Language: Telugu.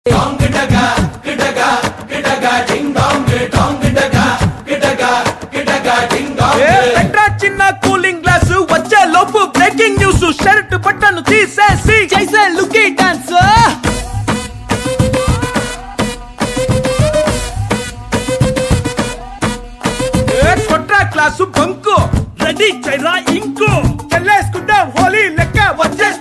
చిన్న కూలింగ్ గ్లాస్ వచ్చే లోపు బ్రేకింగ్ న్యూస్ షర్ట్ బట్టను తీసేసి చేసే లుకీ డాన్స్ కొట్రా క్లాసు బంకు రెడీ చైరా ఇంకు చెల్లేసుకుందాం హోలీ లెక్క వచ్చే